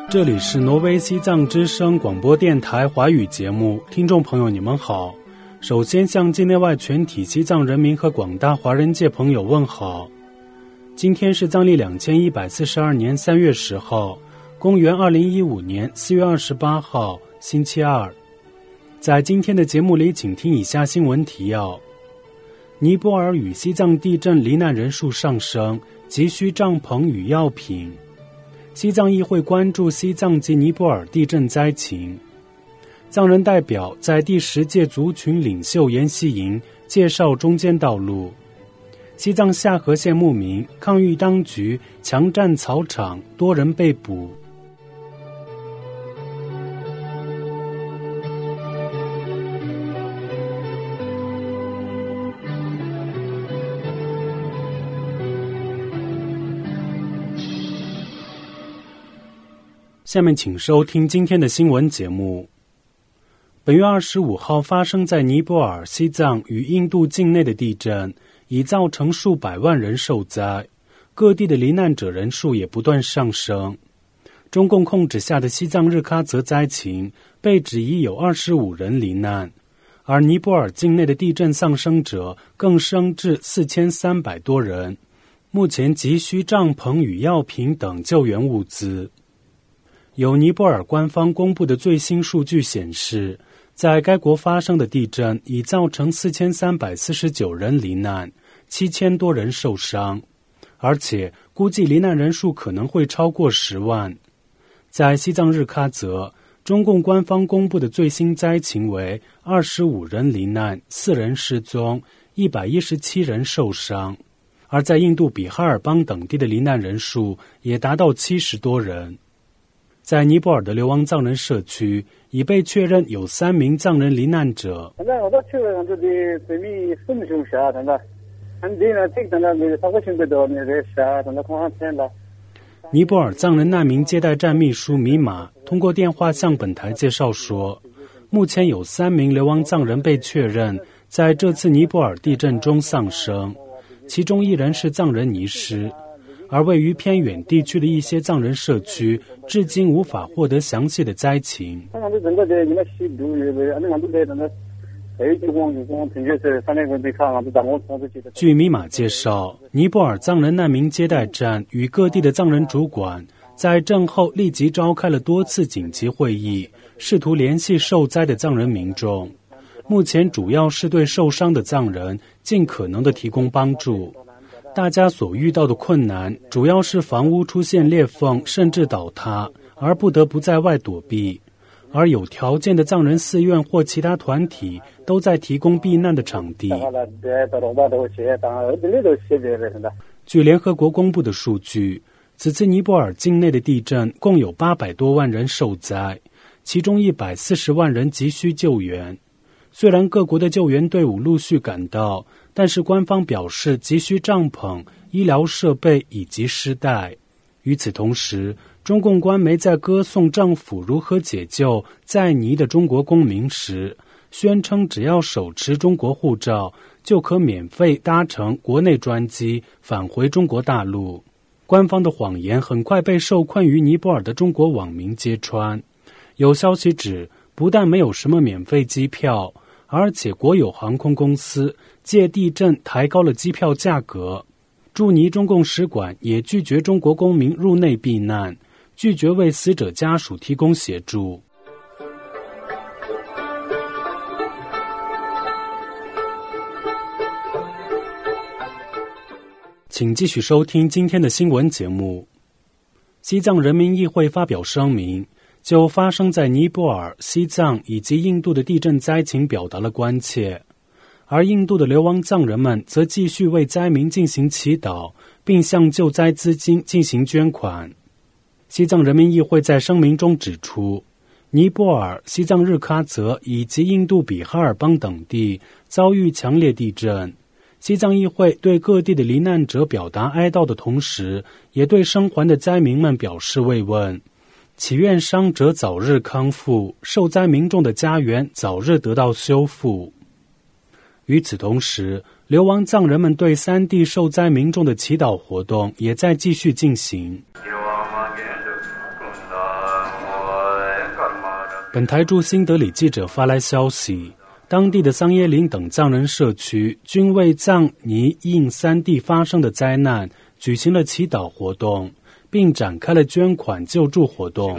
这里是挪威西藏之声广播电台华语节目，听众朋友你们好。首先向境内外全体西藏人民和广大华人界朋友问好。今天是藏历2142年3月10号，公元2015年4月28号，星期二。在今天的节目里，请听以下新闻提要：尼泊尔与西藏地震罹难人数上升，急需帐篷与药品。西藏议会关注西藏及尼泊尔地震灾情。藏人代表在第10届族群领袖研习营介绍中间道路。西藏夏河县牧民抗议当局强占草场，多人被捕。下面请收听今天的新闻节目。本月25号发生在尼泊尔、西藏与印度境内的地震，已造成数百万人受灾，各地的罹难者人数也不断上升。中共控制下的西藏日喀则灾情被指已有25人罹难，而尼泊尔境内的地震丧生者更升至4300多人，目前急需帐篷与药品等救援物资。有尼泊尔官方公布的最新数据显示，在该国发生的地震已造成4349人罹难，7000多人受伤，而且估计罹难人数可能会超过10万。在西藏日喀则，中共官方公布的最新灾情为25人罹难，4人失踪，117人受伤。而在印度比哈尔邦等地的罹难人数也达到70多人。在尼泊尔的流亡藏人社区，已被确认有3名藏人罹难者。尼泊尔藏人难民接待站秘书米马通过电话向本台介绍说，目前有3名流亡藏人被确认在这次尼泊尔地震中丧生，其中1人是藏人尼师。而位于偏远地区的一些藏人社区至今无法获得详细的灾情。据米马介绍，尼泊尔藏人难民接待站与各地的藏人主管在震后立即召开了多次紧急会议，试图联系受灾的藏人民众。目前主要是对受伤的藏人尽可能地提供帮助。大家所遇到的困难主要是房屋出现裂缝甚至倒塌，而不得不在外躲避。而有条件的藏人寺院或其他团体都在提供避难的场地。据联合国公布的数据，此次尼泊尔境内的地震共有800多万人受灾，其中140万人急需救援。虽然各国的救援队伍陆续赶到，但是官方表示急需帐篷、医疗设备以及尸袋。与此同时，中共官媒在歌颂政府如何解救在尼的中国公民时，宣称只要手持中国护照，就可免费搭乘国内专机返回中国大陆。官方的谎言很快被受困于尼泊尔的中国网民揭穿。有消息指，不但没有什么免费机票，而且国有航空公司借地震抬高了机票价格。驻尼中共使馆也拒绝中国公民入内避难，拒绝为死者家属提供协助。请继续收听今天的新闻节目。西藏人民议会发表声明，就发生在尼泊尔、西藏以及印度的地震灾情表达了关切，而印度的流亡藏人们则继续为灾民进行祈祷，并向救灾资金进行捐款。西藏人民议会在声明中指出，尼泊尔、西藏日喀则以及印度比哈尔邦等地遭遇强烈地震。西藏议会对各地的罹难者表达哀悼的同时，也对生还的灾民们表示慰问，祈愿伤者早日康复，受灾民众的家园早日得到修复。与此同时，流亡藏人们对3地受灾民众的祈祷活动也在继续进行。 本台驻新德里记者发来消息，当地的桑耶林等藏人社区均为藏尼印三地发生的灾难举行了祈祷活动，并展开了捐款救助活动。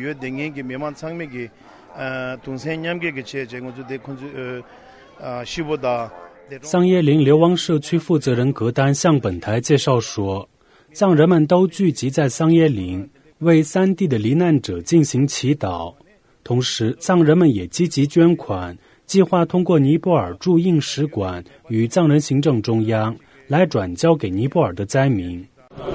桑耶林流亡社区负责人格丹向本台介绍说，藏人们都聚集在桑耶林，为三地的罹难者进行祈祷。同时，藏人们也积极捐款，计划通过尼泊尔驻印使馆与藏人行政中央来转交给尼泊尔的灾民。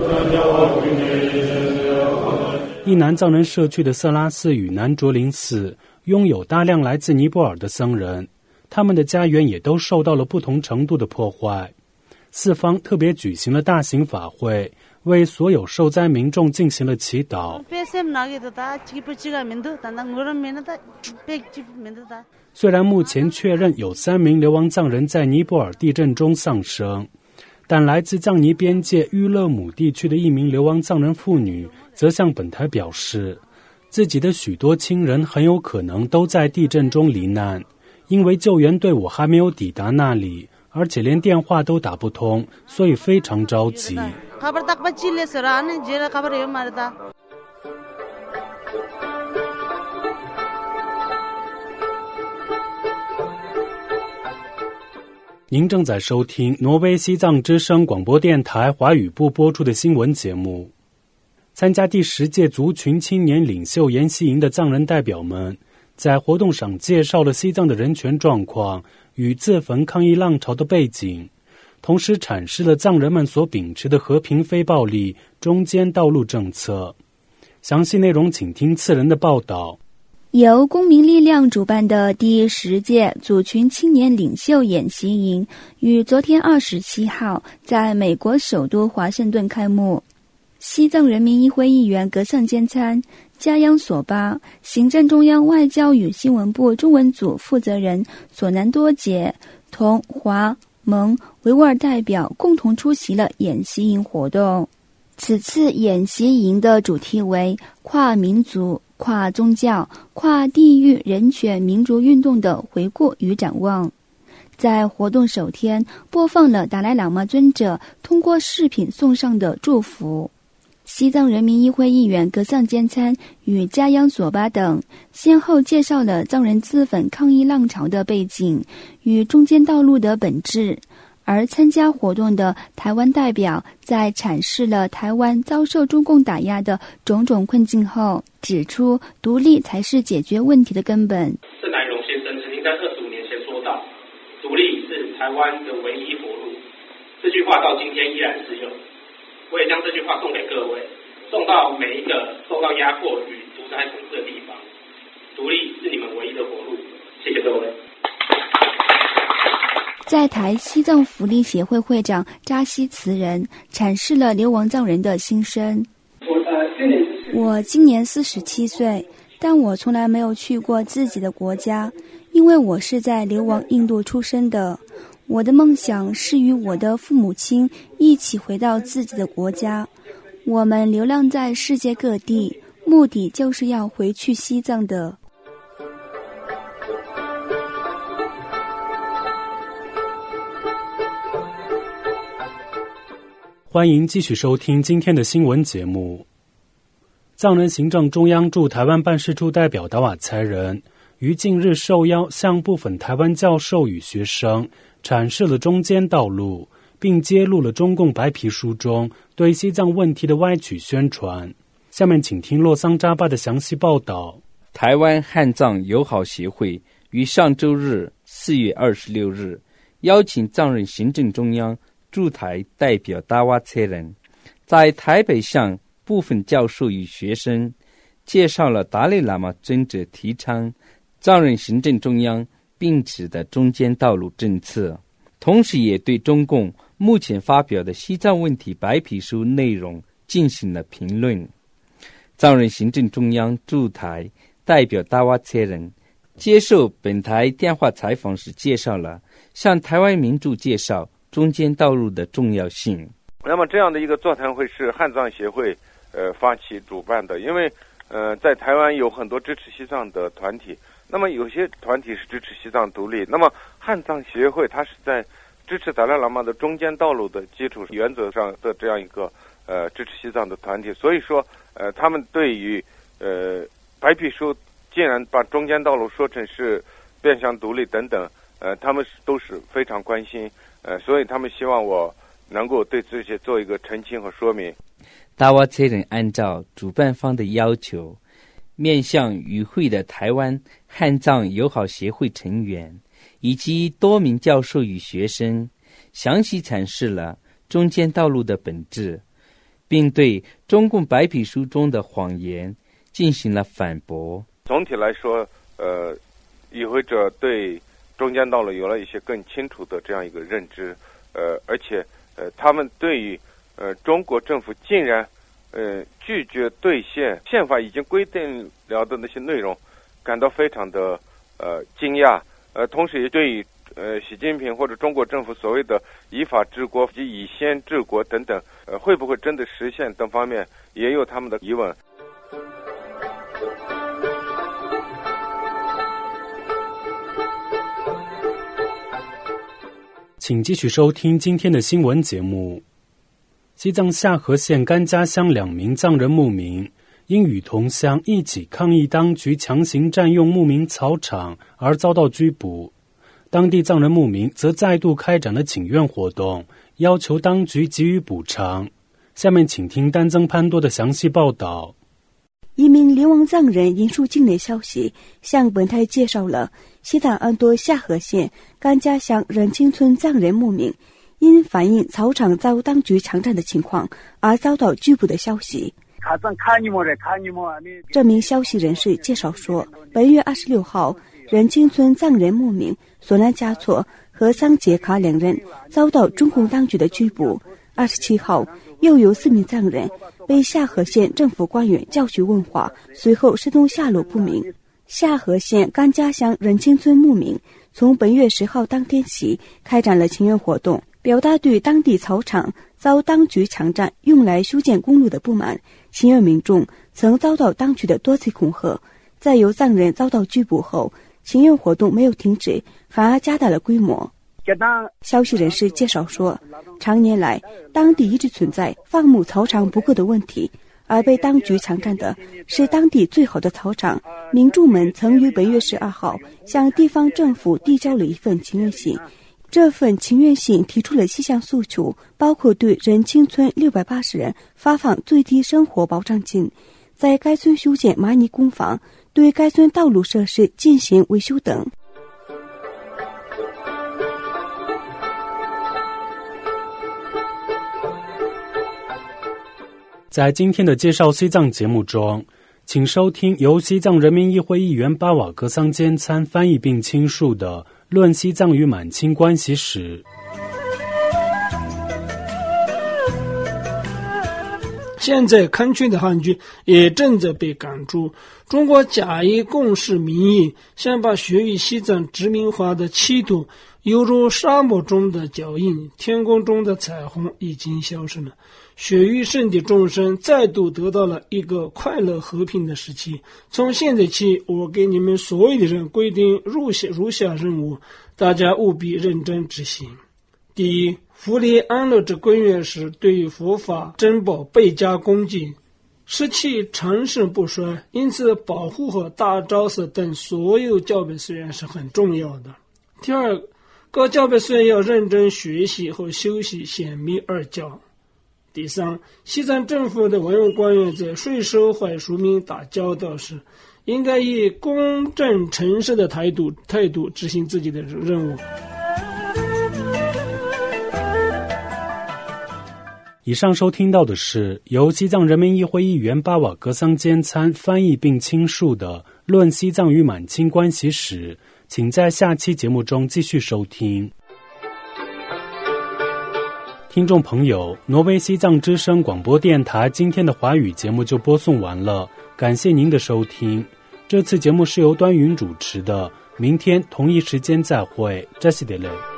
一南藏人社区的色拉寺与南卓林寺拥有大量来自尼泊尔的僧人，他们的家园也都受到了不同程度的破坏。四方特别举行了大型法会，为所有受灾民众进行了祈祷。虽然目前确认有3名流亡藏人在尼泊尔地震中丧生，但来自藏尼边界郁勒姆地区的一名流亡藏人妇女则向本台表示，自己的许多亲人很有可能都在地震中罹难，因为救援队伍还没有抵达那里，而且连电话都打不通，所以非常着急。您正在收听挪威西藏之声广播电台华语部播出的新闻节目。参加第10届族群青年领袖研习营的藏人代表们在活动上介绍了西藏的人权状况与自焚抗议浪潮的背景，同时阐释了藏人们所秉持的和平非暴力中间道路政策。详细内容请听次人的报道。 由公民力量主办的第10届族群青年领袖演习营于昨天27号在美国首都华盛顿开幕。西藏人民议会议员格桑坚参、加央索巴、行政中央外交与新闻部中文组负责人索南多杰同华、蒙、维吾尔代表共同出席了演习营活动。此次演习营的主题为跨民族、跨宗教、跨地域人权民主运动的回顾与展望。在活动首天播放了达赖喇嘛尊者通过视频送上的祝福。西藏人民议会议员格桑坚参与加央索巴等先后介绍了藏人自焚抗议浪潮的背景与中间道路的本质，而参加活动的台湾代表在阐释了台湾遭受中共打压的种种困境后，指出独立才是解决问题的根本。 郑南榕先生曾经在25年前说到，独立是台湾的唯一活路，这句话到今天依然适用。我也将这句话送给各位，送到每一个受到压迫与独裁统治的地方。独立是你们唯一的活路。谢谢各位。 在台西藏福利协会会长扎西慈人阐释了流亡藏人的心声。我今年47岁，但我从来没有去过自己的国家，因为我是在流亡印度出生的。我的梦想是与我的父母亲一起回到自己的国家。我们流浪在世界各地，目的就是要回去西藏的。 欢迎继续收听今天的新闻节目。藏人行政中央驻台湾办事处代表达瓦才人于近日受邀向部分台湾教授与学生阐释了中间道路，并揭露了中共白皮书中对西藏问题的歪曲宣传。下面请听洛桑扎巴的详细报道。 台湾汉藏友好协会于上周日4月26日邀请藏人行政中央驻台代表达瓦才人在台北向部分教授与学生介绍了达赖喇嘛尊者提倡藏人行政中央秉持的中间道路政策，同时也对中共目前发表的西藏问题白皮书内容进行了评论。藏人行政中央驻台代表达瓦才人接受本台电话采访时介绍了向台湾民众介绍中间道路的重要性。 那么这样的一个座谈会是汉藏协会发起主办的，因为在台湾有很多支持西藏的团体，那么有些团体是支持西藏独立，那么汉藏协会它是在支持达赖喇嘛的中间道路的基础原则上的这样一个支持西藏的团体，所以说他们对于白皮书竟然把中间道路说成是变相独立等等，他们都是非常关心，所以他们希望我能够对这些做一个澄清和说明。 达瓦切人按照主办方的要求，面向与会的台湾汉藏友好协会成员以及多名教授与学生，详细阐释了中间道路的本质，并对中共白皮书中的谎言进行了反驳。 总体来说，与会者对中间道路有了一些更清楚的这样一个认知，而且他们对于中国政府竟然拒绝兑现宪法已经规定了的那些内容感到非常的惊讶，同时也对于习近平或者中国政府所谓的依法治国及以先治国等等，会不会真的实现等方面也有他们的疑问。 请继续收听今天的新闻节目。西藏夏河县甘家乡2名藏人牧民因与同乡一起抗议当局强行占用牧民草场而遭到拘捕，当地藏人牧民则再度开展了请愿活动，要求当局给予补偿。下面请听丹增潘多的详细报道。 一名流亡藏人引述境内消息，向本台介绍了西藏安多夏河县甘家乡仁清村藏人牧民因反映草场遭当局强占的情况而遭到拘捕的消息。这名消息人士介绍说，本月26号，仁清村藏人牧民索南加措和桑杰卡2人遭到中共当局的拘捕。27号，又有4名藏人被夏河县政府官员教训问话，随后失踪下落不明。夏河县甘家乡仁清村牧民从本月10号当天起开展了请愿活动，表达对当地草场遭当局强占用来修建公路的不满。请愿民众曾遭到当局的多次恐吓，在有藏人遭到拘捕后，请愿活动没有停止，反而加大了规模。消息人士介绍说，常年来当地一直存在放牧草场不够的问题，而被当局强占的是当地最好的草场。民众们曾于本月12号向地方政府递交了一份请愿信，这份请愿信提出了7项诉求，包括对仁清村680人发放最低生活保障金，在该村修建蚂蚁工坊，对该村道路设施进行维修等。 在今天的介绍西藏节目中，请收听由西藏人民议会议员巴瓦格桑坚参翻译并亲述的《论西藏与满清关系史》。 现在垦区的汉军也正在被赶出，中国假以共识名义，想把学于西藏殖民化的企图犹如沙漠中的脚印，天空中的彩虹已经消失了。雪域圣地众生再度得到了一个快乐和平的时期。从现在起，我给你们所有的人规定如下任务，大家务必认真执行。第一，福利安乐之归元时，对于佛法珍宝倍加恭敬，使其长盛不衰，因此保护和大昭寺等所有教培寺院是很重要的。第二，各教培寺院要认真学习和修习显密二教。第三，西藏政府的文物官员在税收和庶民打交道时，应该以公正诚实的态度执行自己的任务。 以上收听到的是由西藏人民议会议员巴瓦格桑坚参翻译并亲述的《论西藏与满清关系史》，请在下期节目中继续收听。听众朋友，挪威西藏之声广播电台今天的华语节目就播送完了，感谢您的收听。这次节目是由端云主持的，明天同一时间再会，扎西德勒。